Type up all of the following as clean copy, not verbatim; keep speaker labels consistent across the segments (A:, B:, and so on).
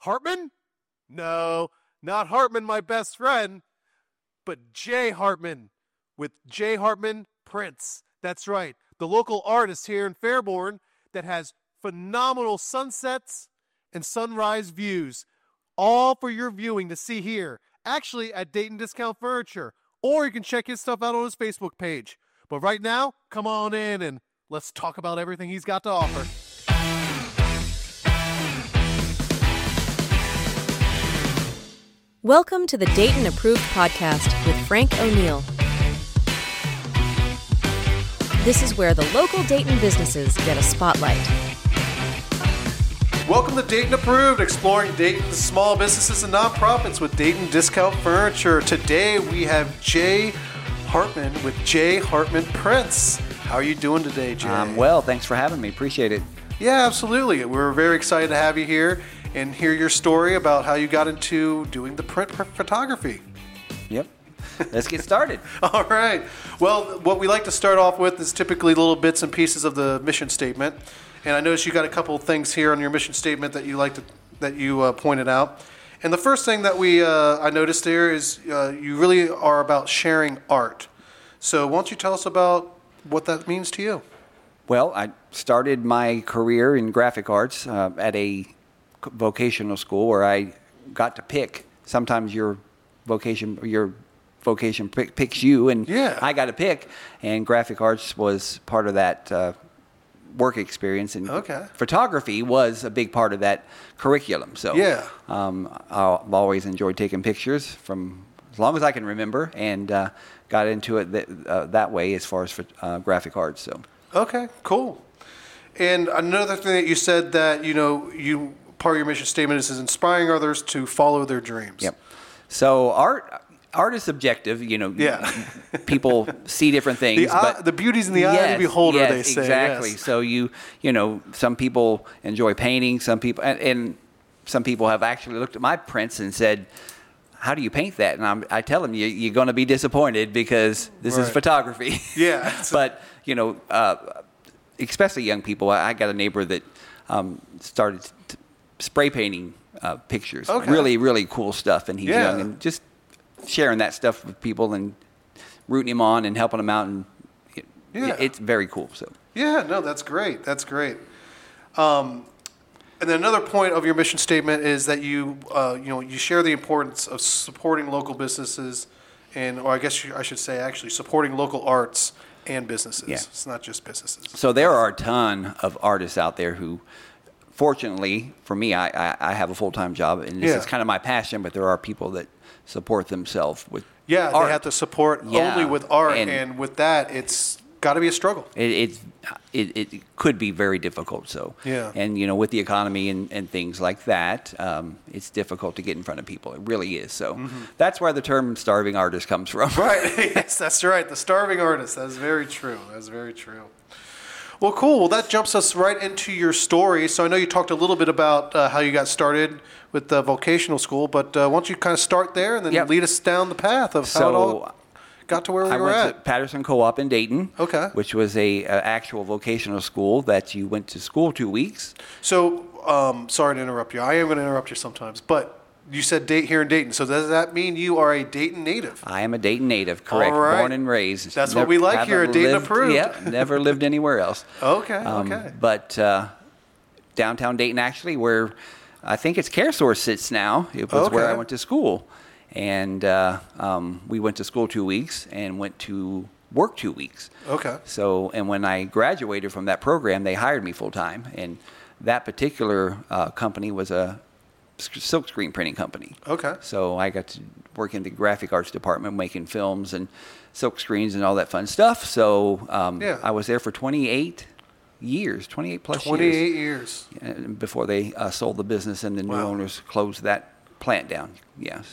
A: Hartman? No, not Hartman, my best friend, but Jay Hartman with Jay Hartman Prints. That's right, the local artist here in Fairborn that has phenomenal sunsets and sunrise views, all for your viewing to see here, actually at Dayton Discount Furniture, or you can check his stuff out on his Facebook page. But right now, come on in and let's talk about everything he's got to offer.
B: Welcome to the Dayton Approved Podcast with Frank O'Neill. This is where the local Dayton businesses get a spotlight.
A: Welcome to Dayton Approved, exploring Dayton's small businesses and nonprofits with Dayton Discount Furniture. Today we have Jay Hartman with Jay Hartman Prints. How are you doing today, Jay?
C: I'm well. Thanks for having me. Appreciate it.
A: Yeah, absolutely. We're very excited to have you here and hear your story about how you got into doing the print photography.
C: Yep. Let's get started.
A: All right. Well, what we like to start off with is typically little bits and pieces of the mission statement. And I noticed you got a couple of things here on your mission statement that you pointed out. And the first thing that I noticed there is you really are about sharing art. So why don't you tell us about what that means to you?
C: Well, I started my career in graphic arts at a vocational school where I got to pick. Sometimes your vocation picks you, and
A: yeah.
C: I got to pick. And graphic arts was part of that work experience, and photography was a big part of that curriculum. So
A: yeah.
C: I've always enjoyed taking pictures from as long as I can remember, and got into it that way as far as graphic arts. So
A: okay, cool. And another thing that you said that part of your mission statement is inspiring others to follow their dreams.
C: Yep. So art is subjective.
A: Yeah.
C: People see different things. But
A: the beauty's in the eye of the beholder,
C: yes,
A: they say.
C: Exactly.
A: Yes.
C: So some people enjoy painting. Some people and some people have actually looked at my prints and said, "How do you paint that?" And I tell them, "You're going to be disappointed because this is photography."
A: Yeah.
C: But especially young people. I got a neighbor that started spray painting pictures.
A: Okay.
C: Really, really cool stuff. And he's young, and just sharing that stuff with people and rooting him on and helping him out, and it's very cool. So
A: yeah, no, that's great. That's great. And then another point of your mission statement is that you share the importance of supporting local businesses, or I guess I should say actually supporting local arts and businesses.
C: Yeah.
A: It's not just businesses.
C: So there are a ton of artists out there who, fortunately for me, I have a full-time job, and this is kind of my passion, but there are people that support themselves with art.
A: They have to support only with art, and with that, it's got to be a struggle.
C: It could be very difficult. So and with the economy and things like that, it's difficult to get in front of people. It really is. So that's where the term starving artist comes from.
A: Right. Yes, that's right. The starving artist. That's very true. That's very true. Well, cool. Well, that jumps us right into your story. So I know you talked a little bit about how you got started with the vocational school, but why don't you kind of start there and then lead us down the path of how it all got to where we were at.
C: I went to Patterson Co-op in Dayton, which was a actual vocational school that you went to school 2 weeks.
A: So, sorry to interrupt you. I am going to interrupt you sometimes, but you said here in Dayton. So does that mean you are a Dayton native?
C: I am a Dayton native, correct.
A: All right.
C: Born and raised.
A: That's what we like here at Dayton Approved.
C: Yeah, never lived anywhere else.
A: Okay.
C: But downtown Dayton, actually, where I think it's CareSource sits now, it was where I went to school. And we went to school 2 weeks and went to work 2 weeks.
A: Okay.
C: So, and when I graduated from that program, they hired me full time. And that particular company was a silk screen printing company.
A: Okay.
C: So I got to work in the graphic arts department, making films and silk screens and all that fun stuff. So I was there for 28 years, 28 plus
A: 28 years.
C: Before they sold the business and the new owners closed that plant down. Yeah.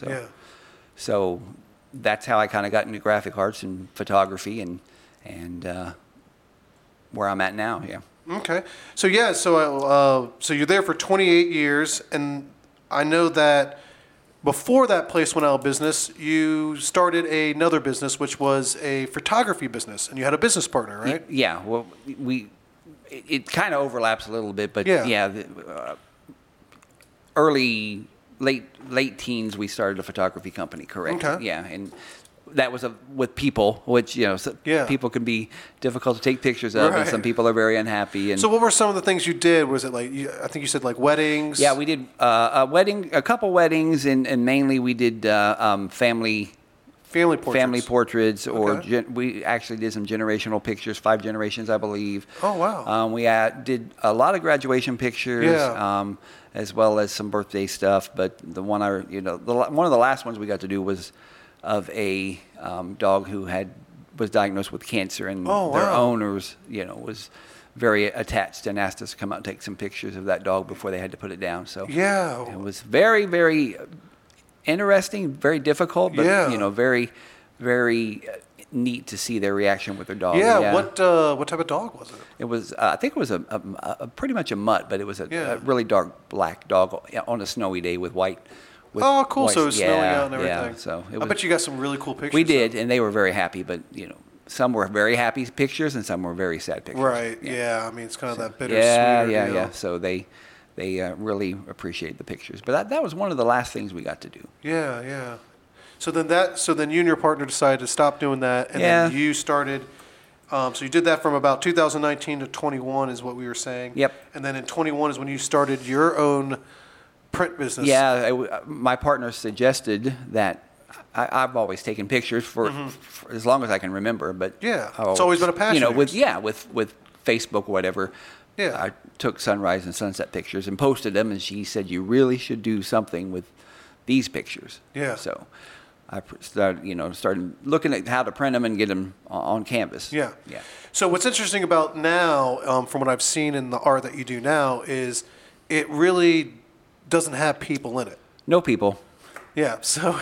C: So that's how I kind of got into graphic arts and photography and where I'm at now. Yeah.
A: Okay. So so you're there for 28 years, and I know that before that place went out of business, you started another business, which was a photography business, and you had a business partner, right?
C: Yeah. Well, it kind of overlaps a little bit, but late teens, we started a photography company. Correct.
A: Okay.
C: Yeah, and that was with people, which people can be difficult to take pictures of, and some people are very unhappy. And
A: so, what were some of the things you did? Was it like I think you said like weddings?
C: Yeah, we did a couple weddings, and mainly we did family portraits, or we actually did some generational pictures, 5 generations, I believe.
A: Oh, wow.
C: We did a lot of graduation pictures, as well as some birthday stuff. But the one one of the last ones we got to do was of a dog who was diagnosed with cancer, and their owners, was very attached and asked us to come out and take some pictures of that dog before they had to put it down. So it was very, very interesting, very difficult, but very, very neat to see their reaction with their dog.
A: Yeah. What type of dog was it?
C: It was I think it was a pretty much a mutt, but it was a really dark black dog on a snowy day with white.
A: Oh, cool! White, so it was snowing out and everything.
C: Yeah, so
A: I bet you got some really cool pictures.
C: We did, and they were very happy. But some were very happy pictures, and some were very sad pictures.
A: Right? Yeah. I mean, it's kind of that bittersweet.
C: Yeah. So they really appreciate the pictures. But that was one of the last things we got to do.
A: Yeah. So then you and your partner decided to stop doing that, and then you started. So you did that from about 2019 to 21 is what we were saying.
C: Yep.
A: And then in 21 is when you started your own print business.
C: Yeah, my partner suggested that. I've always taken pictures for as long as I can remember, but
A: it's always been a passion.
C: With Facebook or whatever.
A: Yeah.
C: I took sunrise and sunset pictures and posted them, and she said, "You really should do something with these pictures."
A: Yeah.
C: So I started looking at how to print them and get them on canvas.
A: Yeah. So what's interesting about now, from what I've seen in the art that you do now, is it really doesn't have people in it.
C: No people.
A: Yeah. So.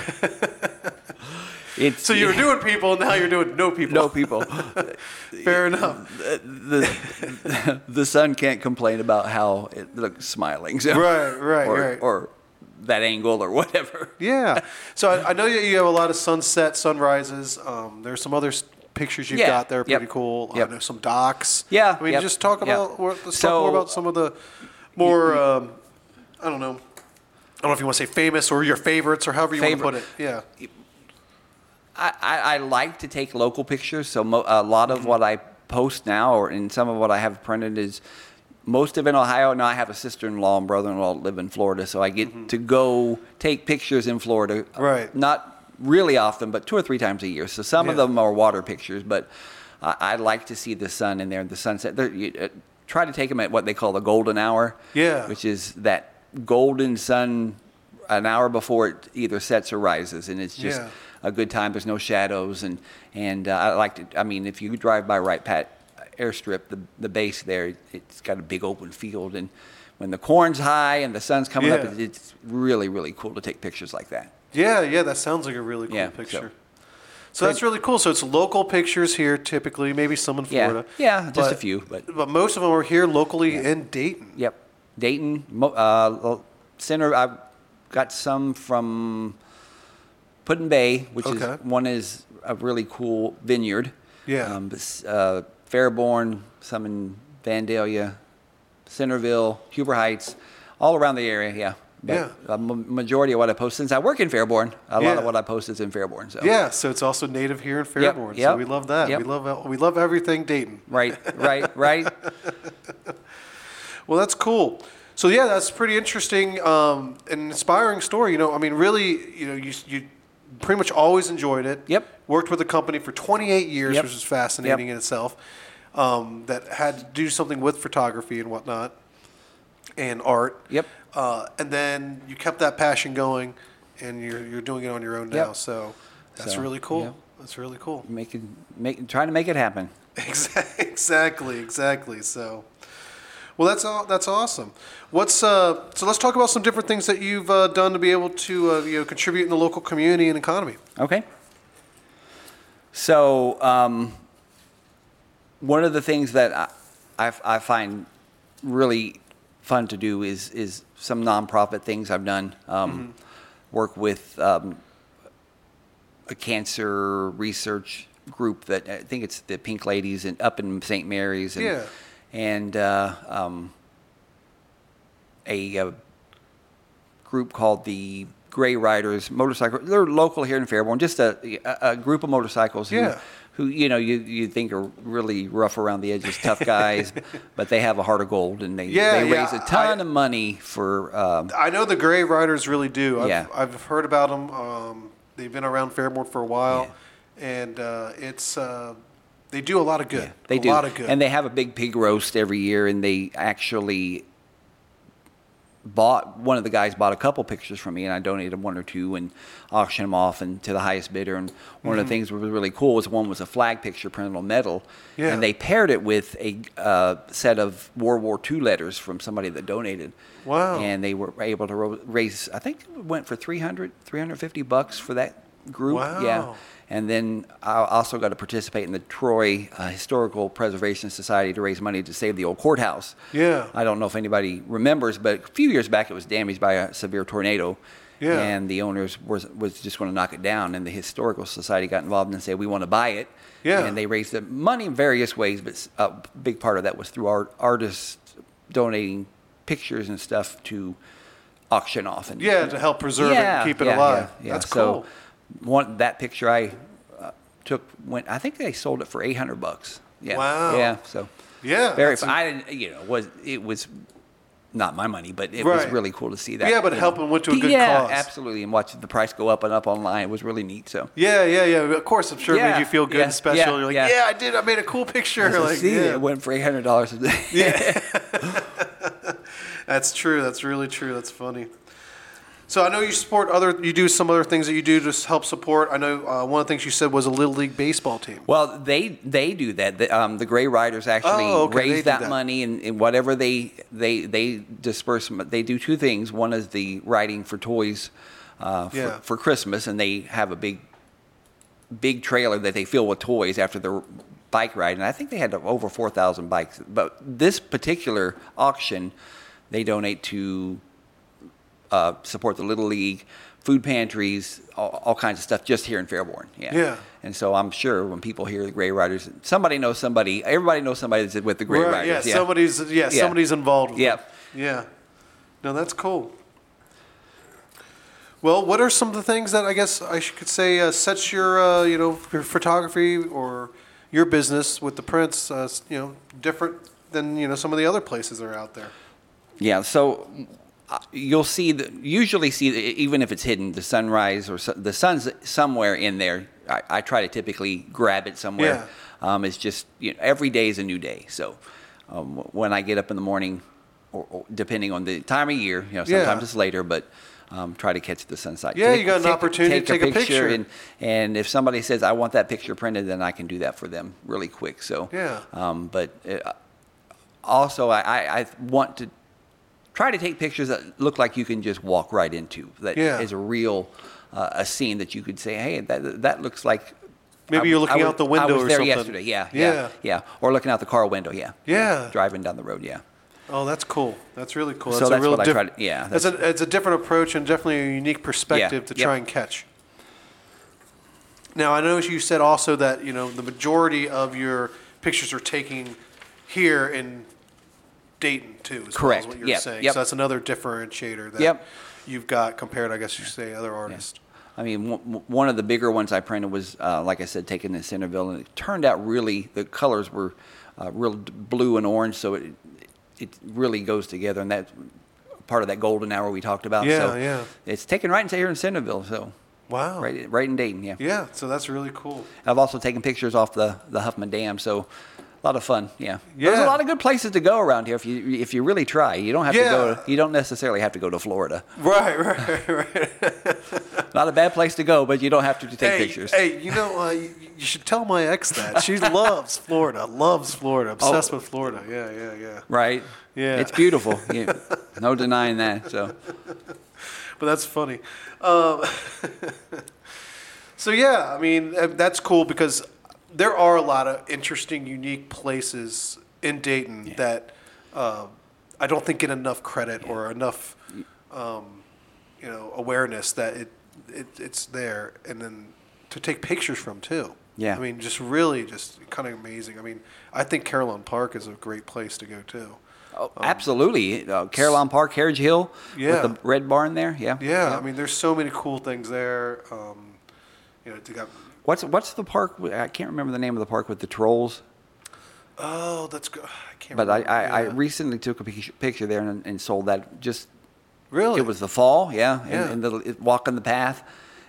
A: So you were doing people, now you're doing no people.
C: No people.
A: Fair enough.
C: The sun can't complain about how it looks smiling. So.
A: Right.
C: Or that angle or whatever.
A: Yeah. So I know that you have a lot of sunset, sunrises. There's some other pictures you've got there, pretty cool. I know some docks.
C: Yeah.
A: I mean, just talk about. Let's talk more about some of the more. I don't know if you want to say famous or your favorites or however you want to put it. Yeah.
C: I like to take local pictures, so a lot of what I post now, or in some of what I have printed, is most of it in Ohio. Now I have a sister-in-law and brother-in-law that live in Florida, so I get to go take pictures in Florida.
A: Right.
C: Not really often, but 2 or 3 times a year. So some of them are water pictures, but I like to see the sun in there, the sunset. Try to take them at what they call the golden hour, which is that golden sun an hour before it either sets or rises, and it's just a good time. There's no shadows, and I like to. I mean, if you drive by Wright Pat Airstrip, the base there, it's got a big open field, and when the corn's high and the sun's coming up, it's really, really cool to take pictures like that.
A: Yeah, that sounds like a really cool picture. So that's really cool. So it's local pictures here, typically, maybe some in Florida.
C: Yeah, just a few,
A: but most of them are here locally in Dayton.
C: Yep, Dayton, center. I've got some from Put-in Bay, which is a really cool vineyard.
A: Yeah.
C: Fairborn, some in Vandalia, Centerville, Huber Heights, all around the area. Yeah. But a majority of what I post, since I work in Fairborn, a lot of what I post is in Fairborn. So
A: so it's also native here in Fairborn. So we love that.
C: Yep.
A: We love everything Dayton.
C: Right.
A: Well, that's cool. So that's pretty interesting, an inspiring story. I mean, really, you pretty much always enjoyed it.
C: Yep.
A: Worked with the company for 28 years, which is fascinating in itself. That had to do something with photography and whatnot, and art.
C: Yep.
A: And then you kept that passion going, and you're doing it on your own now. So that's really cool.
C: Yep.
A: That's really cool.
C: Trying to make it happen.
A: Exactly. So. Well, that's awesome. So let's talk about some different things that you've done to be able to contribute in the local community and economy.
C: Okay. So one of the things that I find really fun to do is some nonprofit things I've done. Work with a cancer research group that I think it's the Pink Ladies up in St. Mary's. And a group called the Gray Riders Motorcycle. They're local here in Fairborn, just a group of motorcycles who you think are really rough around the edges, tough guys, but they have a heart of gold, and they raise a ton of money for.
A: I know the Gray Riders really do. I've heard about them. They've been around Fairborn for a while, and it's they do a lot of good.
C: Yeah, they do.
A: A lot of good.
C: And they have a big pig roast every year, and they actually one of the guys bought a couple pictures from me, and I donated one or two and auctioned them off and to the highest bidder. And one of the things that was really cool was one was a flag picture printed on metal, and they paired it with a set of World War II letters from somebody that donated.
A: Wow!
C: And they were able to raise, I think it went for $350 for that group.
A: Wow!
C: Yeah. And then I also got to participate in the Troy Historical Preservation Society to raise money to save the old courthouse.
A: Yeah.
C: I don't know if anybody remembers, but a few years back it was damaged by a severe tornado.
A: Yeah.
C: And the owners was just going to knock it down, and the Historical Society got involved and said, we want to buy it.
A: Yeah.
C: And they raised the money in various ways, but a big part of that was through artists donating pictures and stuff to auction off. And
A: to help preserve it and keep it alive.
C: Yeah.
A: That's cool.
C: That picture I took I think they sold it for $800. Yeah.
A: Wow.
C: Yeah. So.
A: Yeah.
C: I didn't. It was not my money, but it was really cool to see that.
A: Yeah, but helping went to a good cause.
C: Yeah, absolutely. And watching the price go up and up online, it was really neat. So.
A: Yeah. Of course, I'm sure it made you feel good and special. You're like, I did. I made a cool picture.
C: It went for $800.
A: Yeah. That's true. That's really true. That's funny. So I know you do some other things that you do to help support. I know one of the things you said was a Little League baseball team.
C: Well, they do that. The Gray Riders actually raise that money, and whatever they disperse. They do two things. One is the riding for toys for Christmas, and they have a big trailer that they fill with toys after the bike ride. And I think they had over 4,000 bikes. But this particular auction, they donate to support the Little League, food pantries, all kinds of stuff just here in Fairborn. Yeah. And so I'm sure when people hear the Gray Riders, somebody knows somebody. Everybody knows somebody that's with the Gray Riders.
A: Yeah, somebody's involved with
C: it.
A: Yeah. No, that's cool. Well, what are some of the things that I guess I could say sets your your photography or your business with the prints different than some of the other places that are out there?
C: Yeah. So. You'll usually see, even if it's hidden, the sunrise or the sun's somewhere in there. I try to typically grab it somewhere. Yeah. It's just, every day is a new day. So when I get up in the morning, or depending on the time of year, sometimes it's later, but try to catch the sunset.
A: Yeah, you got an opportunity to take a picture.
C: And if somebody says, I want that picture printed, then I can do that for them really quick. So, also, I want to try to take pictures that look like you can just walk right into. That is a real a scene that you could say, hey, that looks like.
A: Maybe you're looking out the window or something.
C: I was there yesterday. Yeah. Or looking out the car window. Yeah. Driving down the road. Yeah.
A: Oh, that's cool. That's really cool.
C: So that's what I try to. Yeah.
A: It's a different approach and definitely a unique perspective to try and catch. Now, I know you said also that the majority of your pictures are taken here in Dayton too.
C: Correct.
A: Well as what you're saying. So that's another differentiator that you've got compared, I guess you say, other artists.
C: I mean, one of the bigger ones I printed was, like I said, taken in Centerville, and it turned out really the colors were real blue and orange, so it really goes together, and that's part of that golden hour we talked about.
A: Yeah.
C: It's taken right here in Centerville. So.
A: Wow.
C: Right in Dayton. Yeah.
A: Yeah. So that's really cool.
C: I've also taken pictures off the Huffman Dam. So. A lot of fun, yeah. There's a lot of good places to go around here if you really try. You don't have to go. You don't necessarily have to go to Florida.
A: Right.
C: Not a bad place to go, but you don't have to take pictures.
A: Hey, you should tell my ex that. She loves Florida. Obsessed with Florida. Yeah.
C: Right.
A: Yeah.
C: It's beautiful. No denying that. So.
A: But that's funny. So I mean that's cool because. There are a lot of interesting, unique places in Dayton that I don't think get enough credit or enough, awareness that it's there, and then to take pictures from too.
C: Yeah.
A: I mean, just really, just kind of amazing. I mean, I think Carillon Park is a great place to go too.
C: Oh, absolutely. Carillon Park, Carriage Hill,
A: Yeah.
C: with the red barn there. Yeah.
A: Yeah, I mean, there's so many cool things there. They got.
C: What's the park? I can't remember the name of the park with the trolls.
A: Oh, that's good. I can't
C: But
A: remember.
C: I
A: Yeah.
C: recently took a picture there and sold that. Just
A: Really?
C: it was the fall, yeah,
A: Yeah.
C: and walking the path.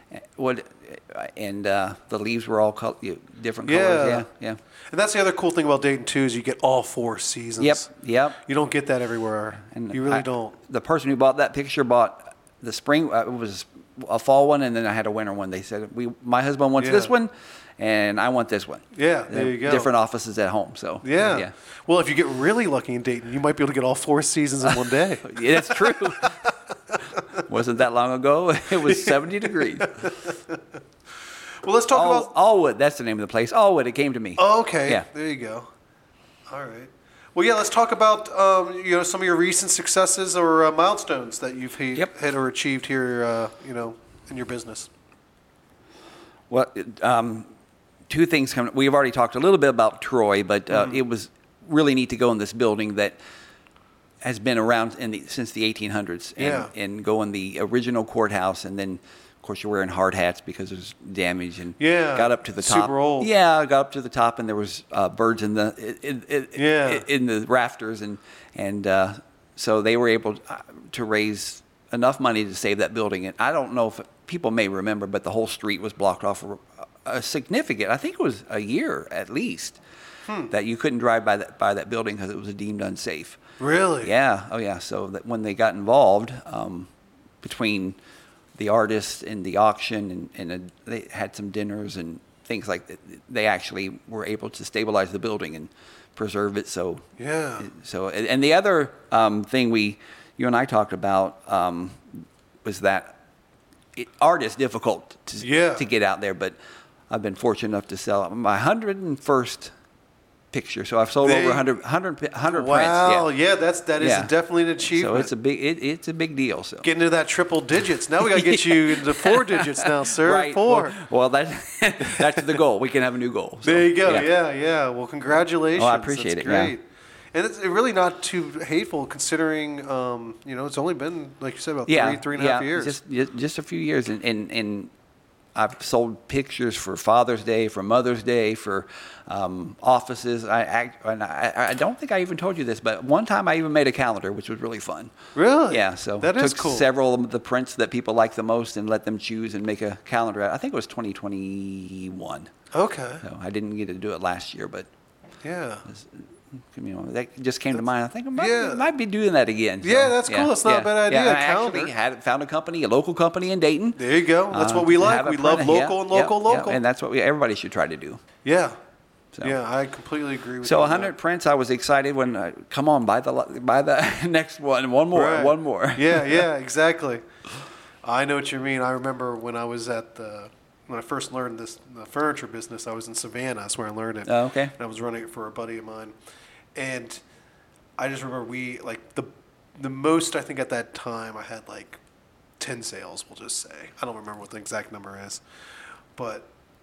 C: The leaves were all different colors. Yeah, yeah.
A: And that's the other cool thing about Dayton too is you get all 4 seasons.
C: Yep.
A: You don't get that everywhere.
C: And
A: You really don't.
C: The person who bought that picture bought the spring. It was a fall one, and then I had a winter one. They said, my husband wants this
A: Yeah.
C: one, and I want this one.
A: Yeah, there you go.
C: Different offices at home. So
A: Yeah. Well, if you get really lucky in Dayton, you might be able to get all 4 seasons in one day.
C: Yeah, that's true. Wasn't that long ago? It was 70 degrees.
A: Well, let's talk about.
C: Allwood, that's the name of the place. Allwood, it came to me.
A: Oh, okay.
C: Yeah.
A: There you go. All right. Well, yeah. Let's talk about some of your recent successes or milestones that you've hit or achieved here. In your business.
C: Well, 2 things come. We've already talked a little bit about Troy, but it was really neat to go in this building that has been around since the 1800s, and go in the original courthouse, and then, of course, you're wearing hard hats because there's damage, and got up to the top.
A: Super old.
C: Yeah, got up to the top, and there was birds in the rafters, and so they were able to raise enough money to save that building. And I don't know if people may remember, but the whole street was blocked off for a significant, I think it was a year at least, that you couldn't drive by that building because it was deemed unsafe.
A: Really?
C: Yeah. Oh, yeah. So that when they got involved, between the artists and the auction, and they had some dinners and things like that, they actually were able to stabilize the building and preserve it. So
A: Yeah.
C: So and the other thing you and I talked about was that art is difficult to get out there, but I've been fortunate enough to sell my 101st picture. So I've sold over 100 prints.
A: Wow, yeah, that is
C: Yeah.
A: definitely an achievement.
C: So it's a big deal. So
A: Getting into that triple digits. Now we got to get you into 4 digits now, sir.
C: right.
A: 4.
C: Well, that's the goal. We can have a new goal. So,
A: There you go. Yeah. Well, congratulations.
C: Oh, I appreciate
A: That's
C: it, yeah.
A: great. And it's really not too hateful considering, it's only been, like you said, about 3.5 years.
C: Just a few years, and I've sold pictures for Father's Day, for Mother's Day, for offices. I don't think I even told you this, but one time I even made a calendar, which was really fun.
A: Really?
C: Yeah. So
A: that is
C: took
A: cool.
C: several of the prints that people like the most and let them choose and make a calendar. I think it was 2021.
A: Okay.
C: So I didn't get to do it last year, but
A: Yeah.
C: that just came to mind. I think I
A: Yeah.
C: might be doing that again. So,
A: Yeah, that's cool. That's not a bad idea,
C: Yeah,
A: a
C: I
A: calendar.
C: actually found a local company in Dayton.
A: There you go. That's what we
C: to
A: like.
C: have a
A: We love
C: print.
A: local and local.
C: And that's what everybody should try to do.
A: Yeah.
C: So.
A: Yeah, I completely agree with
C: So
A: you.
C: 100 prints. I was excited when come on, buy the next one. One more.
A: Right.
C: One more.
A: Yeah, exactly. I know what you mean. I remember when I was when I first learned the furniture business, I was in Savannah. That's where I learned it.
C: Oh, okay.
A: And I was running it for a buddy of mine. And I just remember the most, I think at that time, I had like 10 sales, we'll just say. I don't remember what the exact number is. But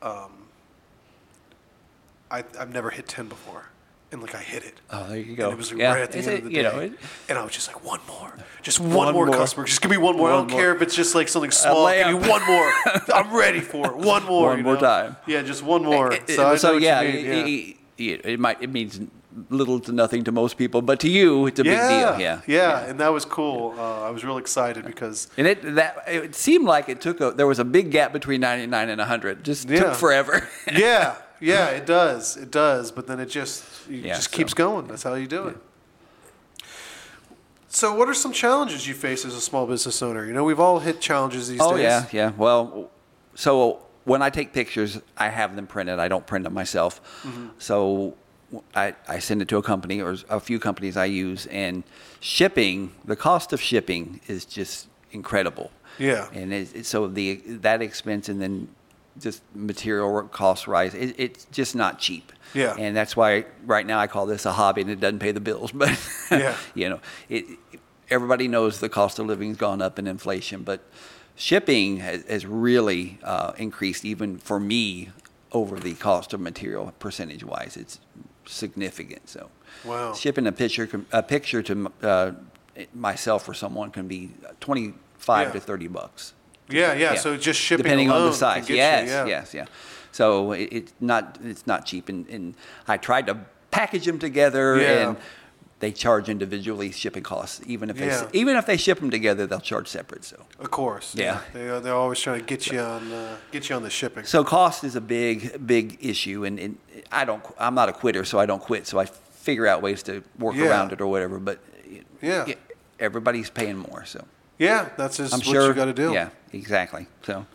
A: I've never hit 10 before. And like I hit it.
C: Oh, there you go.
A: And it was
C: Yeah.
A: right at the end of the day. And I was just like, one more. Just one
C: One
A: more
C: more.
A: customer. Just give me one more. I
C: One
A: don't
C: more.
A: care if it's just like something small. Give me
C: lamp.
A: one more. I'm ready for it. One more.
C: One more time.
A: Yeah, just one more. I know what you mean,
C: it means little to nothing to most people, but to you, it's a big deal. Yeah.
A: And that was cool. I was real excited because.
C: And it seemed like there was a big gap between 99 and 100. Just took forever.
A: Yeah, it does. It does. But then it just keeps going. That's how you do it. So what are some challenges you face as a small business owner? We've all hit challenges these days.
C: Oh, yeah. Well, so when I take pictures, I have them printed. I don't print them myself. Mm-hmm. So I send it to a company or a few companies I use, and the cost of shipping is just incredible.
A: Yeah.
C: And that expense and then just material costs rise. It's just not cheap.
A: Yeah.
C: And that's why right now I call this a hobby and it doesn't pay the bills. But,
A: yeah.
C: Everybody knows the cost of living has gone up in inflation, but shipping has really increased even for me over the cost of material percentage-wise. significant. So,
A: Wow.
C: shipping a picture to myself or someone can be $25 to $30.
A: Yeah. So just shipping
C: depending on
A: alone
C: the size.
A: can
C: Yes,
A: get you,
C: yes. So it's not cheap, and I tried to package them together,
A: Yeah.
C: and they charge individually shipping costs. Even if
A: Yeah.
C: they ship them together, they'll charge separate. So
A: Of course.
C: Yeah.
A: They're always trying to get you on the shipping.
C: so cost is a big issue, and I'm not a quitter, so I don't quit. So I figure out ways to work
A: Yeah.
C: around it or whatever. But
A: Yeah.
C: everybody's paying more, so
A: Yeah, that's just
C: I'm
A: what
C: sure
A: you got to do.
C: Yeah, exactly. So.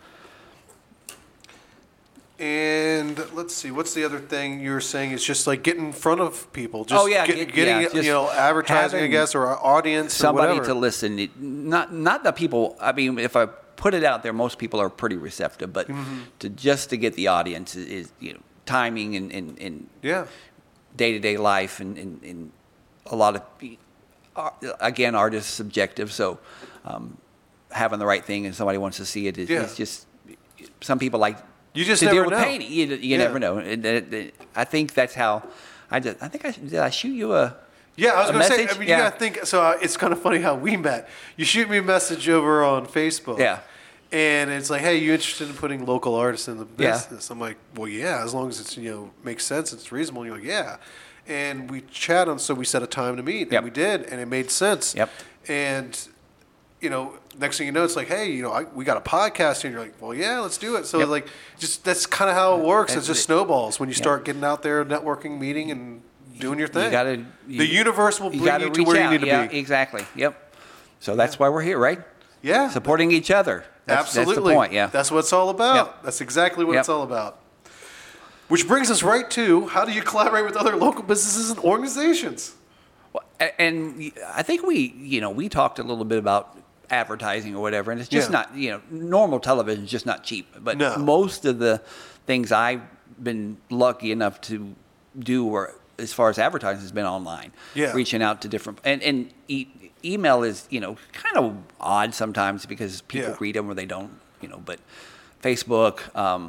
A: And let's see, what's the other thing you were saying? It's just like getting in front of people. Just getting
C: just
A: advertising, I
C: having
A: guess, or our audience,
C: somebody
A: or whatever.
C: to listen. Not the people. I mean, if I put it out there, most people are pretty receptive. But to get the audience is timing and
A: Yeah.
C: day-to-day life and a lot of again, art is subjective. So having the right thing and somebody wants to see it is just some people like.
A: You just
C: to
A: never
C: deal with
A: know.
C: painting. You never know. I think that's how. Did I shoot you a?
A: Yeah, I was
C: a
A: going to say,
C: message?
A: I mean, you got to think, so it's kind of funny how we met. You shoot me a message over on Facebook.
C: Yeah.
A: And it's like, hey, you interested in putting local artists in the
C: Yeah.
A: business? I'm like, well, yeah, as long as it's, makes sense, it's reasonable. And you're like, yeah. And we chat on, so we set a time to meet.
C: Yep.
A: And we did, and it made sense.
C: Yep.
A: And, next thing you know, it's like, hey, we got a podcast here. And you're like, well, yeah, let's do it. So,
C: Yep.
A: like, just that's kind of how it works.
C: And
A: It's just snowballs when you start getting out there, networking, meeting, and doing your thing. The universe will bring you to where you need to be.
C: Exactly. Yep. So that's why we're here, right?
A: Yeah.
C: Supporting each other.
A: Absolutely.
C: That's the point. Yeah.
A: That's what it's all about.
C: Yep.
A: That's exactly what
C: Yep.
A: it's all about. Which brings us right to, how do you collaborate with other local businesses and organizations?
C: Well, and I think we talked a little bit about advertising or whatever, and it's just not, normal television is just not cheap. But
A: No.
C: most of the things I've been lucky enough to do, or as far as advertising, has been online.
A: Yeah.
C: Reaching out to different and email is kind of odd sometimes because people
A: Yeah.
C: read them or they don't. But Facebook.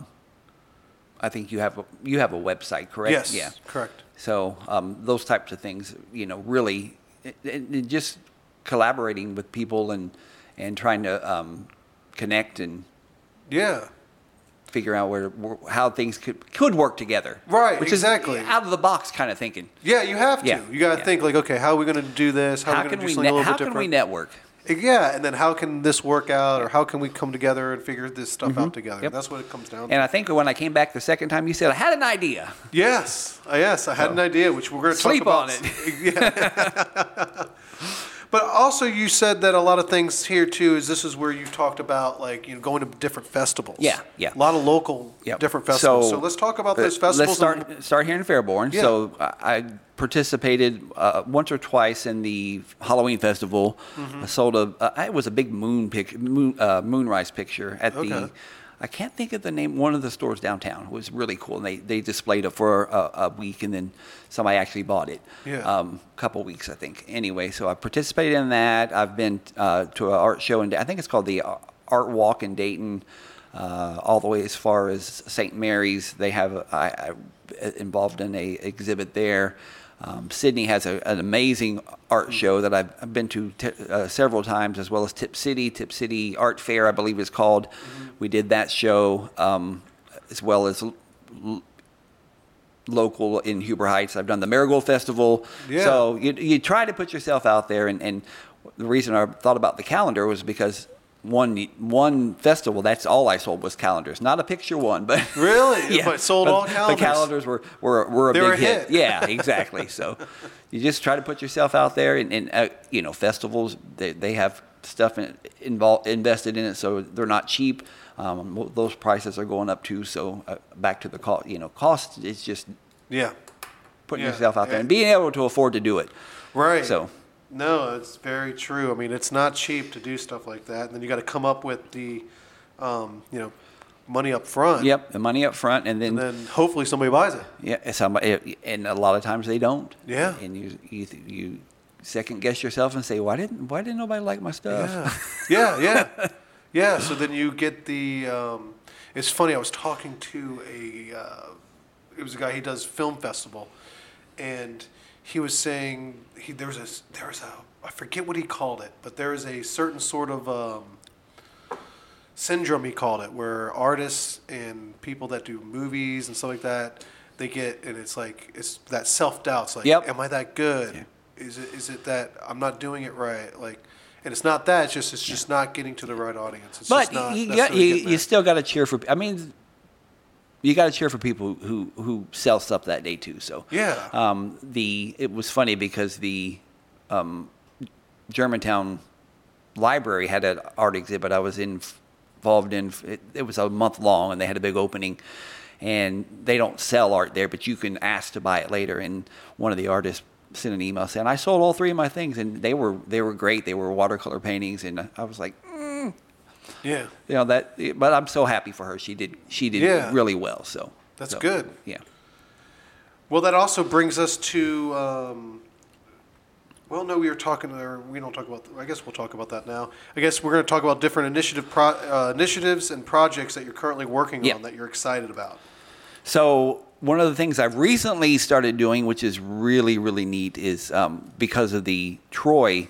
C: I think you have a website, correct?
A: Yes.
C: Yeah.
A: Correct.
C: So those types of things, really, and just collaborating with people and trying to connect and
A: Yeah.
C: figure out how things could work together.
A: Right,
C: Which
A: exactly.
C: is out of the box kind of thinking.
A: Yeah, you have to.
C: Yeah.
A: You got to
C: Yeah.
A: think like, okay, how are we going to do this? How are we going to do something a little bit different?
C: How can we network?
A: Yeah, and then how can this work out, or how can we come together and figure this stuff out together?
C: Yep.
A: That's what it comes down to.
C: And I think when I came back the second time, you said I had an idea.
A: Yes, I had an idea, which we're going to
C: Sleep
A: talk about.
C: on
A: it. Yeah. But also, you said that a lot of things here too this is where you've talked about going to different festivals.
C: Yeah.
A: A lot of local
C: Yep.
A: different festivals. So let's talk about those festivals.
C: Let's start here in Fairborn.
A: Yeah.
C: So I participated once or twice in the Halloween festival.
A: Mm-hmm.
C: I sold it was a big moonrise picture at the. I can't think of the name. One of the stores downtown. It was really cool, and they displayed it for a week, and then somebody actually bought it.
A: Yeah.
C: Couple weeks, I think. Anyway, so I participated in that. I've been to an art show, and I think it's called the Art Walk in Dayton. All the way as far as St. Mary's, they have I involved in a exhibit there. Sydney has an amazing art show that I've been to several times, as well as Tip City Art Fair, I believe it's called. Mm-hmm. We did that show, as well as local in Huber Heights. I've done the Marigold Festival.
A: Yeah.
C: So you try to put yourself out there, and the reason I thought about the calendar was because one festival, that's all I sold was calendars. Not a picture one, but
A: Really?
C: yeah,
A: But sold all calendars.
C: The calendars were a
A: They
C: big
A: were a
C: hit.
A: hit.
C: Yeah, exactly. So you just try to put yourself out there, and festivals, they have stuff invested in it, so they're not cheap. Those prices are going up too. So back to the cost. Cost is just putting
A: Yeah.
C: yourself out there and being able to afford to do it.
A: Right.
C: So.
A: No, it's very true. I mean, it's not cheap to do stuff like that, and then you got to come up with the, money up front.
C: Yep, the money up front, and
A: And then hopefully somebody buys it.
C: yeah, somebody, and a lot of times they don't.
A: Yeah.
C: And you second guess yourself and say, why didn't nobody like my stuff?
A: Yeah. So then you get the. It's funny. I was talking to it was a guy. He does film festival, and he was saying there was a I forget what he called it, but there is a certain sort of syndrome he called it, where artists and people that do movies and stuff like that, they get, and it's like it's that self-doubt. It's like, am I that good? Yeah. Is it that I'm not doing it right? Like, and it's not that. It's just not getting to the right audience. It's
C: but
A: just not
C: you still got to cheer for. I mean, you got to cheer for people who sell stuff that day too. So
A: yeah.
C: It was funny because the Germantown Library had an art exhibit I was involved in. It was a month long, and they had a big opening. And they don't sell art there, but you can ask to buy it later. And one of the artists sent an email saying, "I sold all 3 of my things, and they were great. They were watercolor paintings." And I was like,
A: yeah,
C: that. But I'm so happy for her. She did really well. So
A: that's good.
C: Yeah.
A: Well, that also brings us to. Well, no, we don't talk about. I guess we'll talk about that now. I guess we're going to talk about different initiatives and projects that you're currently working on that you're excited about.
C: So one of the things I've recently started doing, which is really, really neat, is because of the Troy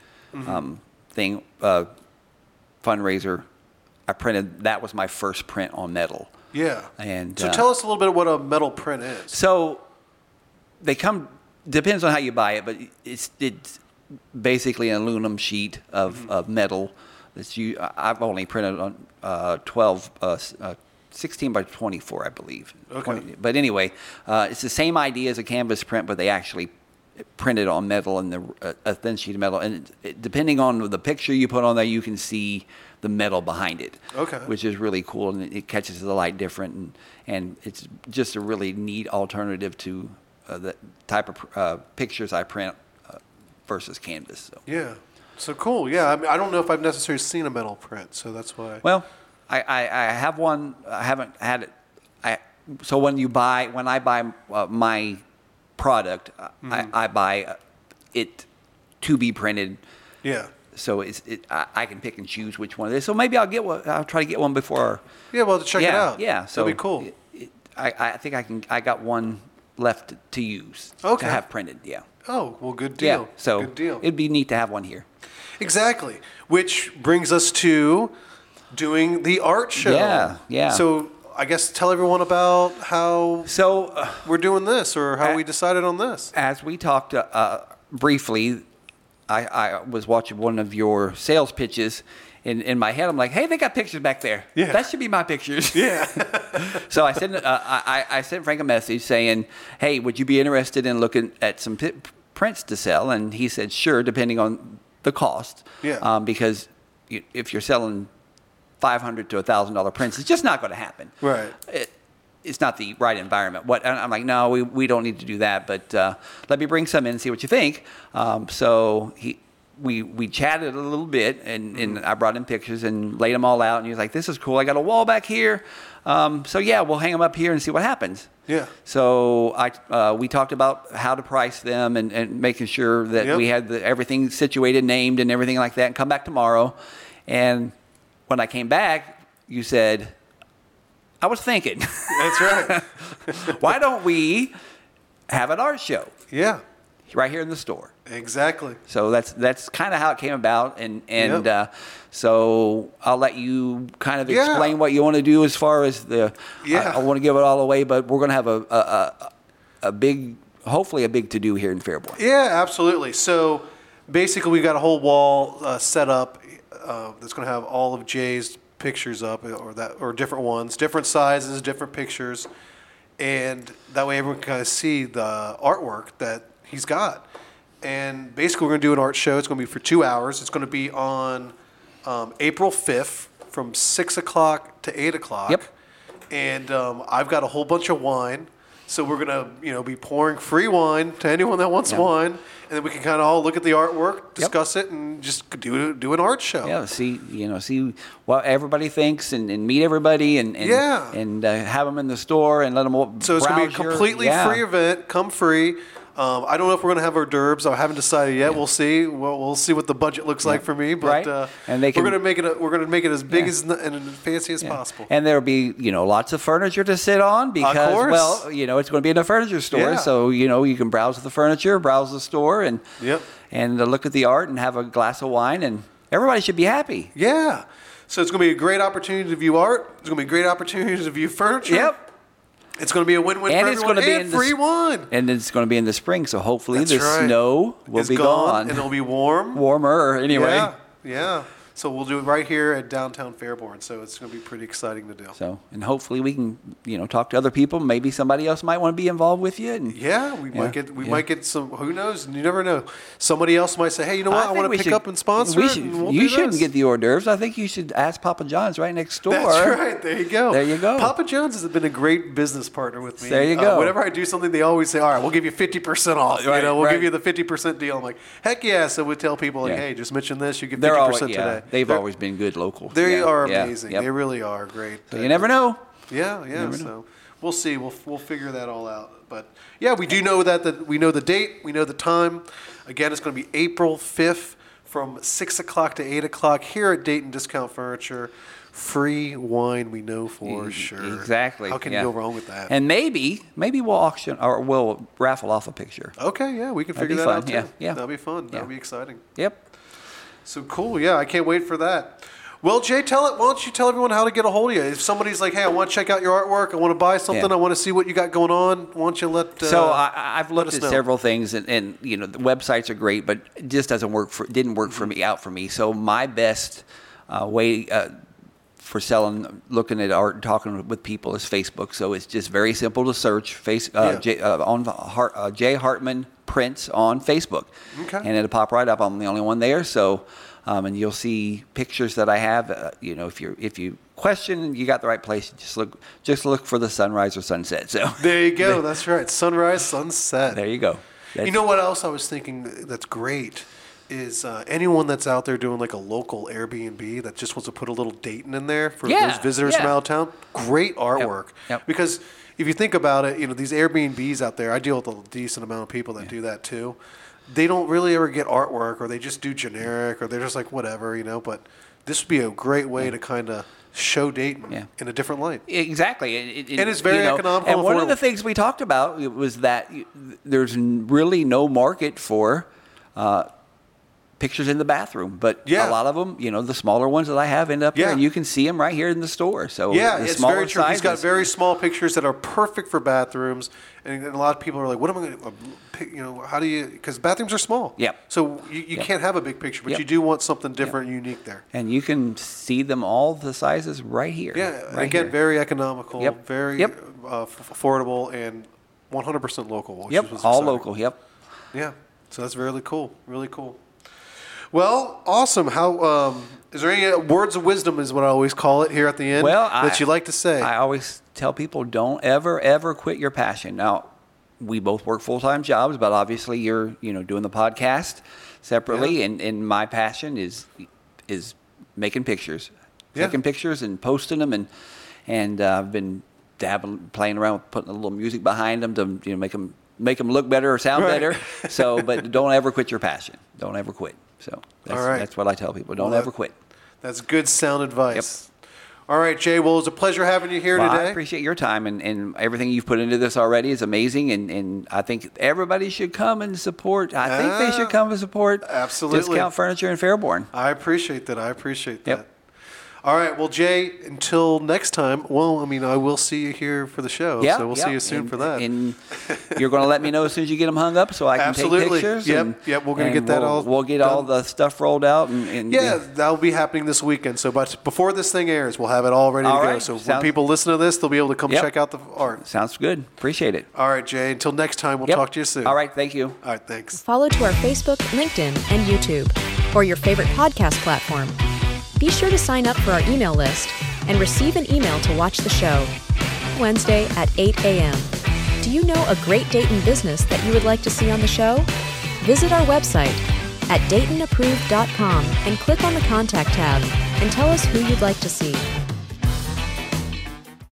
C: thing fundraiser, I printed. That was my first print on metal.
A: Yeah.
C: And
A: so tell us a little bit what a metal print is.
C: So they come. Depends on how you buy it, but it's basically an aluminum sheet of metal. I've only printed on 16 by 24, I believe.
A: Okay.
C: But anyway, it's the same idea as a canvas print, but they actually print it on metal and a thin sheet of metal. And depending on the picture you put on there, you can see the metal behind it.
A: Okay.
C: Which is really cool, and it catches the light different, and it's just a really neat alternative to the type of pictures I print versus canvas. So.
A: Yeah. So cool. Yeah. I mean, I don't know if I've necessarily seen a metal print, so that's why.
C: Well, I have one. I haven't had it. So when I buy my product, I buy it to be printed.
A: Yeah.
C: So I can pick and choose which one it is. So maybe I'll get one. I'll try to get one before.
A: Yeah. Well, to check it out.
C: Yeah. So
A: that'd be cool.
C: I think I got one left to use.
A: Okay.
C: To have printed. Yeah.
A: Oh, well, good deal.
C: Yeah. So
A: good deal.
C: It'd be neat to have one here.
A: Exactly. Which brings us to doing the art show.
C: Yeah. Yeah.
A: So I guess tell everyone about how we're doing this, or how we decided on this.
C: As we talked briefly, I was watching one of your sales pitches. In my head, I'm like, hey, they got pictures back there.
A: Yeah.
C: That should be my pictures.
A: Yeah.
C: So I sent Frank a message saying, hey, would you be interested in looking at some prints to sell? And he said, sure, depending on the cost.
A: Yeah.
C: Because if you're selling $500 to $1,000 prints, it's just not going to happen.
A: Right.
C: It's not the right environment. I'm like, no, we don't need to do that. But let me bring some in and see what you think. So we chatted a little bit, and I brought in pictures and laid them all out. And he was like, this is cool. I got a wall back here. So yeah, we'll hang them up here and see what happens.
A: Yeah.
C: So we talked about how to price them and making sure that we had everything situated, named, and everything like that, and come back tomorrow. And when I came back, you said, I was thinking.
A: That's right.
C: Why don't we have an art show?
A: Yeah.
C: Right here in the store.
A: Exactly.
C: So that's kind of how it came about, and so I'll let you kind of explain what you want to do as far as the.
A: Yeah.
C: I want to give it all away, but we're going to have a big, hopefully a big to do here in Fairborn.
A: Yeah, absolutely. So basically, we've got a whole wall set up that's going to have all of Jay's pictures up, or different ones, different sizes, different pictures, and that way everyone can kind of see the artwork that he's got. And basically, we're going to do an art show. It's going to be for 2 hours. It's going to be on April 5th from 6 o'clock to 8 o'clock.
C: Yep.
A: And I've got a whole bunch of wine. So we're going to be pouring free wine to anyone that wants wine. And then we can kind of all look at the artwork, discuss it, and just do an art show.
C: Yeah, see what everybody thinks and meet everybody and have them in the store and let them
A: So it's going to be a completely free event. Come free. I don't know if we're going to have hors d'oeuvres. I haven't decided yet. We'll see. We'll see what the budget looks like for me. But
C: Right.
A: and we're going to make it. We're going to make it as big as and fancy as possible.
C: And there'll be, lots of furniture to sit on because,
A: course.
C: well, it's going to be in a furniture store.
A: Yeah.
C: So, you can browse the furniture, browse the store, and
A: Yep.
C: and look at the art and have a glass of wine, and everybody should be happy.
A: Yeah. So it's going to be a great opportunity to view art. It's going to be a great opportunity to view furniture.
C: Yep.
A: It's going to be a win-win
C: And
A: for
C: it's
A: everyone.
C: going to be
A: and free wine.
C: And it's going to be in the spring, so hopefully
A: That's
C: the
A: right.
C: snow will
A: It's
C: be gone.
A: and it'll be warm.
C: Warmer, anyway.
A: Yeah. Yeah. So we'll do it right here at downtown Fairborn. So it's going to be pretty exciting to do.
C: So, and hopefully we can, talk to other people. Maybe somebody else might want to be involved with you. And
A: Yeah, we might get some. Who knows? You never know. Somebody else might say, "Hey, you know what? I
C: think
A: want
C: we
A: to pick
C: should-
A: up and sponsor
C: we
A: it."
C: should-
A: and we'll
C: you
A: do
C: shouldn't
A: this.
C: get the hors d'oeuvres. I think you should ask Papa John's right next door.
A: That's right. There you go.
C: There you go.
A: Papa John's has been a great business partner with me.
C: There you go.
A: Whenever I do something, they always say, "All right, we'll give you 50% off.
C: Right,
A: We'll
C: right.
A: give you the 50% deal." I'm like, "Heck yeah!" So we tell people, like,
C: Yeah.
A: "Hey, just mention this. You get
C: They're
A: 50%
C: always,
A: today."
C: they've
A: They're-
C: always been good local.
A: They
C: Yeah,
A: are
C: yeah,
A: amazing.
C: yep.
A: They really are great.
C: So you never know.
A: Yeah. So we'll see. We'll figure that all out. But yeah, we do know that we know the date. We know the time. Again, it's going to be April 5th from 6 o'clock to 8 o'clock here at Dayton Discount Furniture. Free wine, we know for sure.
C: Exactly.
A: How can
C: yeah.
A: you go wrong with that?
C: And maybe we'll auction or we'll raffle off a picture.
A: Okay, yeah, we can
C: That'd
A: figure
C: be
A: that
C: fun,
A: out too.
C: yeah, yeah.
A: That'll be fun.
C: Yeah.
A: That'll be exciting.
C: Yep.
A: So cool. Yeah, I can't wait for that. Well, Jay, why don't you tell everyone how to get a hold of you? If somebody's like, "Hey, I want to check out your artwork. I want to buy something.
C: Yeah.
A: I want to see what you got going on," why don't you let?
C: So I've looked
A: us
C: at
A: know.
C: several things, and the websites are great, but it just didn't work for me. So my best way for looking at art and talking with people is Facebook. So it's just very simple to search Jay Hartman Prints on Facebook,
A: Okay.
C: and it'll pop right up. I'm the only one there, so. And you'll see pictures that I have. If you question, you got the right place. Just look for the sunrise or sunset. So
A: There you go. That's right. Sunrise, sunset.
C: there you go.
A: You know what else I was thinking that's great is anyone that's out there doing like a local Airbnb that just wants to put a little Dayton in there for
C: Yeah,
A: those visitors from
C: yeah.
A: out of town. Great artwork.
C: Yep.
A: Because if you think about it, these Airbnbs out there, I deal with a decent amount of people that do that too. They don't really ever get artwork, or they just do generic, or they're just like whatever, But this would be a great way to kind of show Dayton in a different light.
C: Exactly.
A: And it's very economical
C: And
A: and
C: one of
A: affordable.
C: the things we talked about was that there's really no market for pictures in the bathroom, but
A: Yeah.
C: a lot of them, the smaller ones that I have end up here,
A: Yeah.
C: and you can see them right here in the store. So
A: Yeah,
C: the
A: it's
C: smaller
A: very true. He's got
C: sizes-
A: very small pictures that are perfect for bathrooms, and a lot of people are like, "What am I going to pick?" How do you? Because bathrooms are small.
C: Yep.
A: So you can't have a big picture, but
C: Yep.
A: you do want something different, and unique there.
C: and you can see them all the sizes right here.
A: Yeah.
C: right
A: Again,
C: here.
A: very economical,
C: Yep.
A: very
C: Yep.
A: affordable, and 100% local. Which
C: Yep,
A: is what's
C: all
A: exciting.
C: local. Yep.
A: Yeah. So that's really cool. Really cool. Well, awesome. How is there any words of wisdom? Is what I always call it here at the end.
C: Well,
A: that you like to say.
C: I always tell people, don't ever quit your passion. Now, we both work full-time jobs, but obviously you're doing the podcast separately,
A: Yeah.
C: and my passion is making pictures,
A: Yeah.
C: taking pictures and posting them, and I've been playing around with putting a little music behind them to make them look better or sound
A: Right.
C: better. So, but don't ever quit your passion. Don't ever quit. So that's,
A: All right.
C: that's what I tell people. Don't
A: Well,
C: ever quit.
A: That's good sound advice. All right, Jay. Well, it was a pleasure having you here
C: Well, I
A: today.
C: appreciate your time, and everything you've put into this already is amazing, and I think everybody should come and support. I think they should come and support
A: Absolutely.
C: Discount Furniture in Fairborn.
A: I appreciate that. I appreciate that.
C: Yep.
A: All right. Well, Jay, until next time, I will see you here for the show.
C: Yeah,
A: So we'll see you soon
C: and,
A: for that.
C: And you're going to let me know as soon as you get them hung up so I can
A: Absolutely.
C: take pictures.
A: Yep,
C: and,
A: yep, we're gonna
C: and
A: get that all
C: We'll get
A: done.
C: all the stuff rolled out. And
A: yeah, that'll be happening this weekend. So, but before this thing airs, we'll have it all ready
C: All
A: to go.
C: right.
A: So when
C: Sounds-
A: people listen to this, they'll be able to come
C: Yep.
A: check out the art.
C: Sounds good. Appreciate it.
A: All right, Jay. Until next time, we'll
C: Yep.
A: talk to you soon.
C: All right. Thank you.
A: All right. Thanks.
B: Follow to our Facebook, LinkedIn, and YouTube, or your favorite podcast platform. Be sure to sign up for our email list and receive an email to watch the show. Wednesday at 8 a.m. Do you know a great Dayton business that you would like to see on the show? Visit our website at DaytonApproved.com and click on the Contact tab and tell us who you'd like to see.